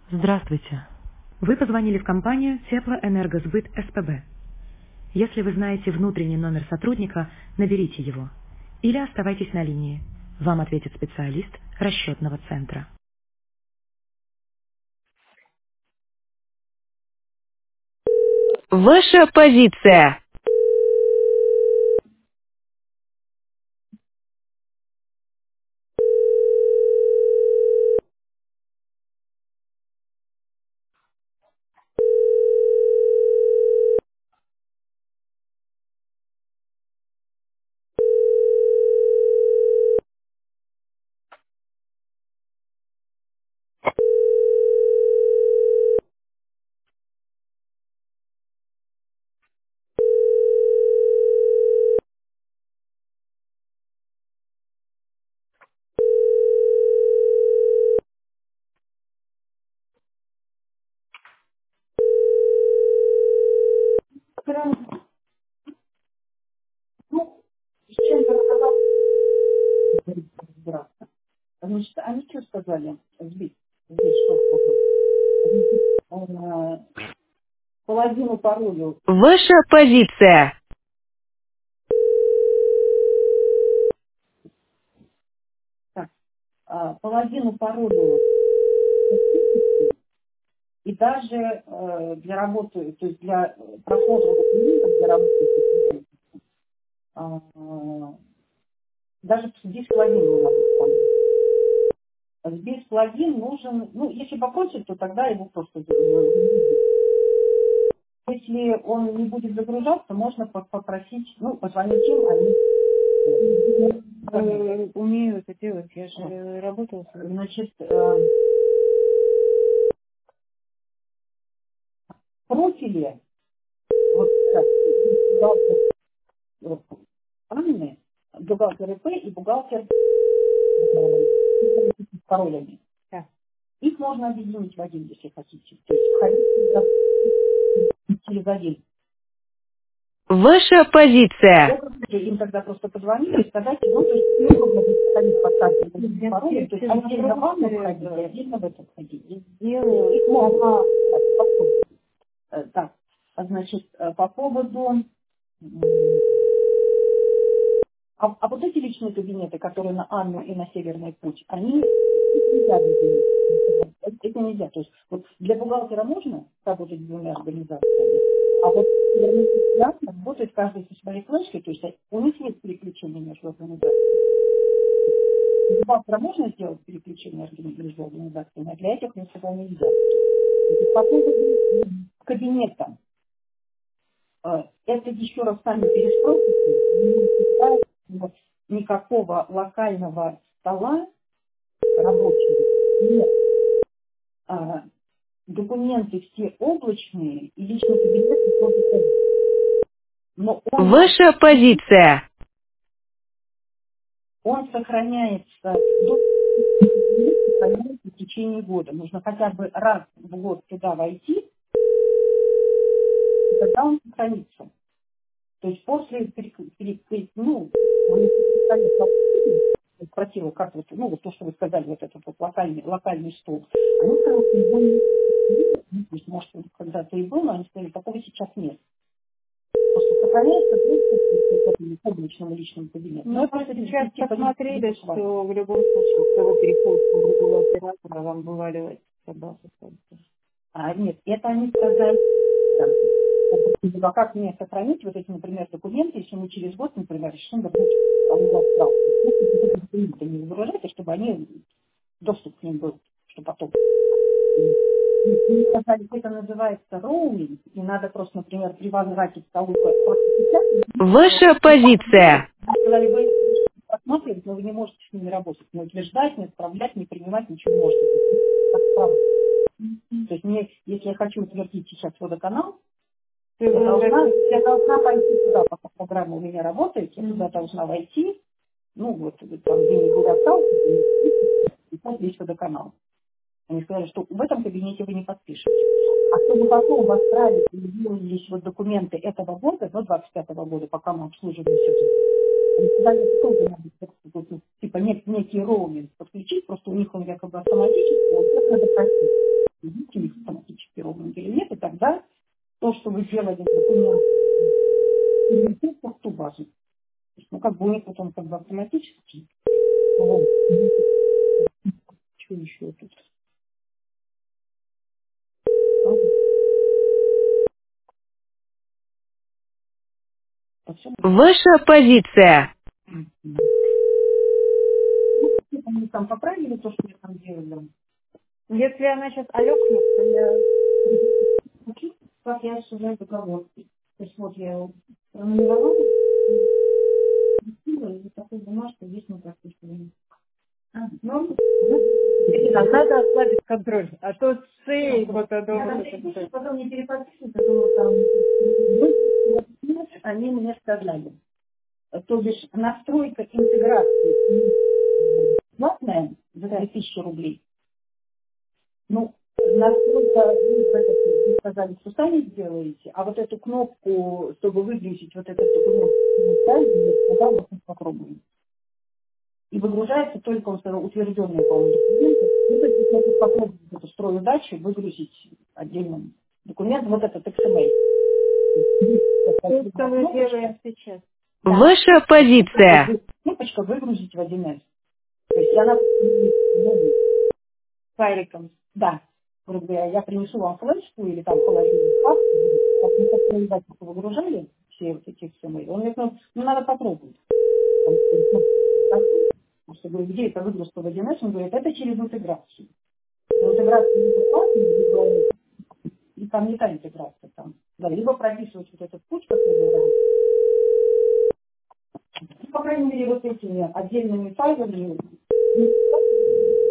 Здравствуйте. Вы позвонили в компанию Теплоэнергосбыт СПБ. Если вы знаете внутренний номер сотрудника, наберите его. Или оставайтесь на линии. Вам ответит специалист расчетного центра. Ваша позиция. Ну, с чем-то рассказал, разбираться. Значит, они что сказали? Здесь что сказали? Он половину паролю, Ваша позиция. так, половину паролю и даже для работы, то есть для просмотра документов, для работы, даже без плагина не надо использовать. Без плагин нужен, ну, если попросит, то тогда его просто загрузить. Если он не будет загружаться, можно попросить, ну, позвонить им, они Умею это делать, я же работала. значит, профили, вот так, бухгалтер Анны, бухгалтер ИП и бухгалтер с паролями. Да. Их можно объединить в один, если хотите. То есть входить через один. Ваша позиция. Им тогда просто позвонить и сказать, ну, то есть неудобно будет ходить по карте с паролем, то есть отдельно в ванну входить, и отдельно в это входить. Делаю. Их можно, так, значит, по поводу, а вот эти личные кабинеты, которые на Анну и на Северный путь, они их нельзя объединить. Это нельзя. То есть вот для бухгалтера можно работать с двумя организациями, а вот Северный путь работает каждый со своей флешкой, то есть у них нет переключения между организациями. Для бухгалтера можно сделать переключение между организациями, а для этих нифига нельзя. По поводу кабинета. Это еще раз сами перестройте. Никакого локального стола рабочего нет. Документы все облачные и личный кабинет тоже облачный. Но Ваша позиция. он сохраняется в течение года. Нужно хотя бы раз в год туда войти, и тогда он сохранится. То есть после спросила, как вот, ну, вот то, что вы сказали, вот этот вот локальный стол. Они сказали, что его не пусть, может, он когда-то и был, но они сказали, такого сейчас нет. Просто сохраняется в публичном личном кабинете. Мы просто сейчас посмотрели, что в любом случае, когда вы переходите на другого оператора, вам вываливается тогда. Нет, это они сказали. А как мне сохранить вот эти, например, документы, если мы через год, например, решим добавить не выгружайте, чтобы они, доступ к ним был, что потом. И сказали, это называется роуминг, и надо просто, например, при возврате к столу Ваша позиция. сказали, вы посмотрите, но вы не можете с ними работать, не утверждать, не отправлять, не принимать, ничего не можете. То есть мне, если я хочу утвердить сейчас водоканал, я должна пойти туда, пока программа у меня работает, я туда должна войти, ну вот, там где-нибудь остался, весь водоканал. Они сказали, что в этом кабинете вы не подпишете. А чтобы потом в Австралии появились вот документы этого года, до 25-го года, пока мы обслуживаем все это, они сказали, что тоже надо, типа некий роуминг подключить, просто у них он якобы автоматически, вот это надо просить. то, что вы делали документ, перенесите в ту базу. То есть, ну, как бы у них вот он как бы автоматически. Вот. Что еще тут? Ваша позиция. Они там поправили то, что я там делала. Если она сейчас алёкнет, то я... Как я осуждаю договор. То есть вот я его пронумеровала, и такой бумажка здесь не прописывали. Ну, Надо ослабить контроль, а то цей вот я оно... там перепишу, потом не переподписывают, потому там они мне сказали. То бишь настройка интеграции платная за 2000 рублей. Ну, настройка, вы сказали, что сами сделаете, а вот эту кнопку, чтобы выгрузить вот этот документ, я сказала, вот мы попробуем. И выгружается только вот утвержденные, по-моему, документы. Ну, то есть, если я тут попробую эту строю дачу, выгрузить отдельным документ, вот этот XML. То, что мы делаем сейчас. Ваша позиция. Кнопочка выгрузить в 1С. То есть она Файликом. да, грубо говоря, я принесу вам флешку или там положу папку, как мы как организацию выгружали все вот эти XML. Он мне сказал, ну надо попробовать. Я говорю, где это выгрузка в 1С? Он говорит, это через интеграцию. Но интеграция либо платная, и там не та интеграция. Там. Да, либо прописывать вот этот путь, как я говорю. Ну, по крайней мере, вот этими отдельными файлами